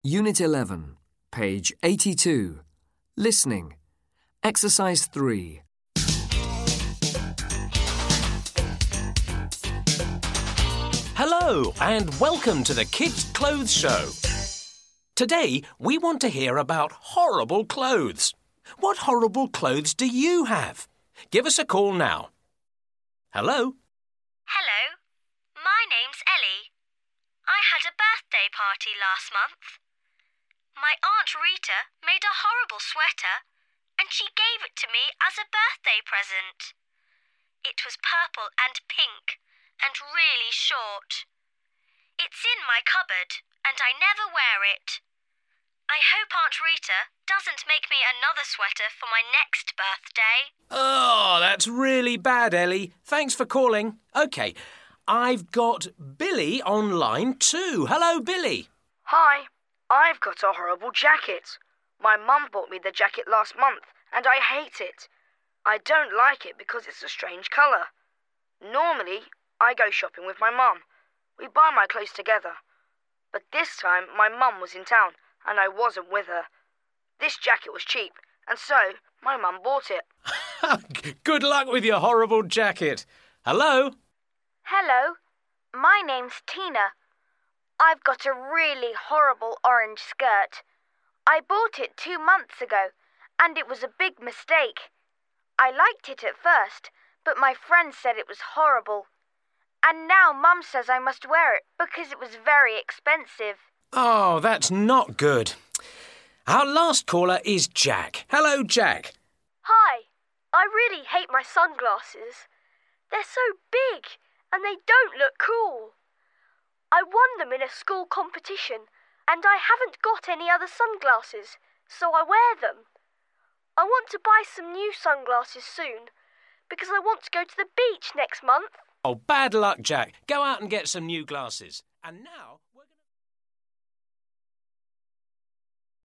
Unit 11, page 82. Listening. Exercise 3. Hello and welcome to the Kids Clothes Show. Today we want to hear about horrible clothes. What horrible clothes do you have? Give us a call now. Hello? Hello, my name's Ellie. I had a birthday party last month. My Aunt Rita made a horrible sweater and she gave it to me as a birthday present. It was purple and pink and really short. It's in my cupboard and I never wear it. I hope Aunt Rita doesn't make me another sweater for my next birthday. Oh, that's really bad, Ellie. Thanks for calling. OK, I've got Billy on line 2. Hello, Billy. Hi, I've got a horrible jacket. My mum bought me the jacket last month and I hate it. I don't like it because it's a strange colour. Normally, I go shopping with my mum. We buy my clothes together. But this time, my mum was in town and I wasn't with her. This jacket was cheap and so my mum bought it. Good luck with your horrible jacket. Hello? Hello, my name's Tina. I've got a really horrible orange skirt. I bought it 2 months ago and it was a big mistake. I liked it at first, but my friend said it was horrible. And now Mum says I must wear it because it was very expensive. Oh, that's not good. Our last caller is Jack. Hello, Jack. Hi, I really hate my sunglasses. They're so big and they don't look cool. I won them in a school competition and I haven't got any other sunglasses, so I wear them. I want to buy some new sunglasses soon because I want to go to the beach next month. Oh, bad luck, Jack. Go out and get some new glasses. And now...